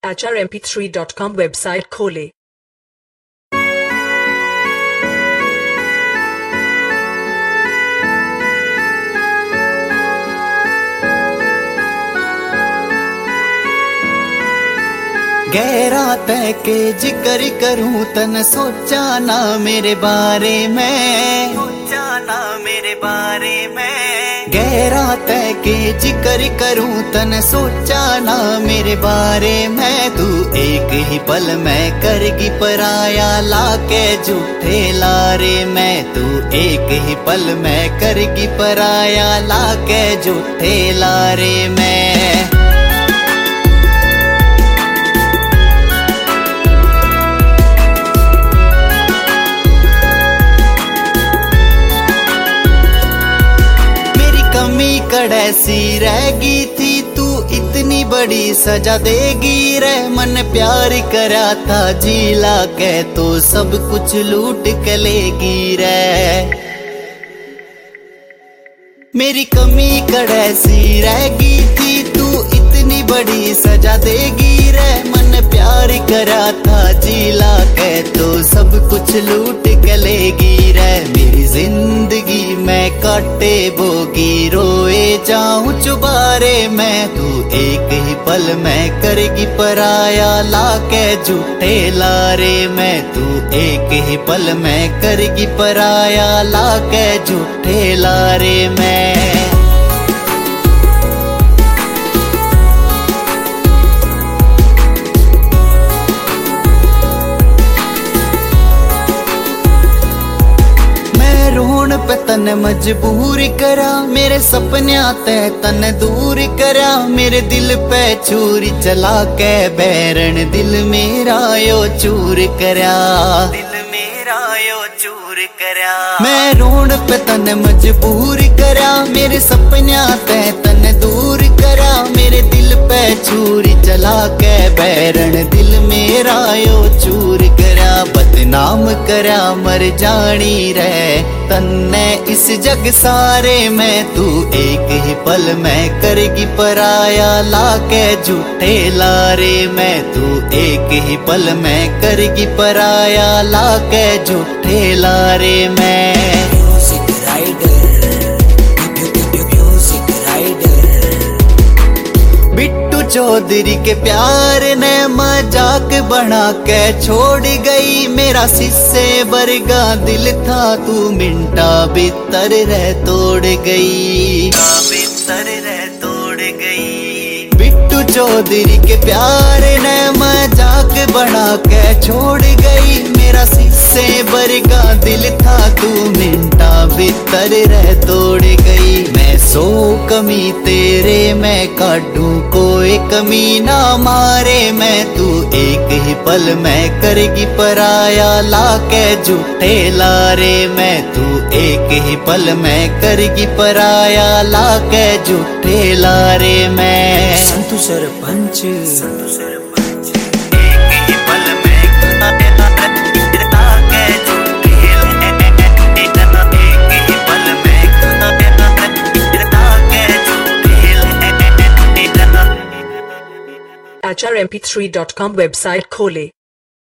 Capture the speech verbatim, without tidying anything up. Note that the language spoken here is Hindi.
H R M P three dot com website खोलें। गहरा तय के जिक्र करूं तन सोचा ना मेरे बारे में, सोचा ना मेरे बारे में। गहरा तय के जिक्र करूं तन सोचा ना मेरे बारे में। तू एक ही पल में करगी पराया लाके झूठे लारे में। तू एक ही पल में करगी पराया लाके झूठे लारे में। कड़ैसी रहेगी थी तू इतनी बड़ी सजा देगी रे। मन प्यार करा था जीला के तो सब कुछ लूट के लेगी रे। मेरी कमी कड़ैसी रहेगी थी तू इतनी बड़ी सजा देगी रे। मन प्यार करा था जीला के तो सब कुछ लूट के लेगी रे। मेरी जिंदगी में काटे बोगी रोए जाऊं चुबारे में। तू एक ही पल में करेगी पराया लाके झूठे लारे में। तू एक ही पल में करेगी पराया लाके झूठे लारे में। रोण पे तन मजबूर करा मेरे सपन्या ते तन दूर करा। मेरे दिल पे छुरी चला के बैरन दिल मेरा यो चूर करा। दिल मेरा यो चूर करा। मैं रोण पे तन मजबूर करा मेरे सपन्या ते तन दूर करा। मेरे दिल पे छुरी चला के बैरन दिल मेरा यो चूर करा। बदनाम करा मर जानी रे तन्ने इस जग सारे में। तू एक ही पल में करेगी पराया लाके झूठे लारे में। तू एक ही पल में करेगी पराया लाके झूठे लारे में। Music rider, music rider. Bittu Chaudhary के प्यार ने मजाक बना के छोड़ गई। मेरा सिस्से बरगा दिल था तू मिंटा भीतर रह तोड़ गई। भीतर रह तोड़ गई। बिट्टू चौधरी के प्यार ने मजाक बना के छोड़ गई। मेरा सिस्से बरगा दिल था तू मिंटा भीतर रह तोड़ गई। मैं सो कमी तेरे में काटूं कोई कमी ना मारे मैं। तू एक ही पल में करेगी पराया लाके झूठे लारे में। तू एक ही पल में करेगी पराया लाके झूठे लारे में। Santu Sarpanch, Santu Sarpanch. H R M P three dot com website खोलें।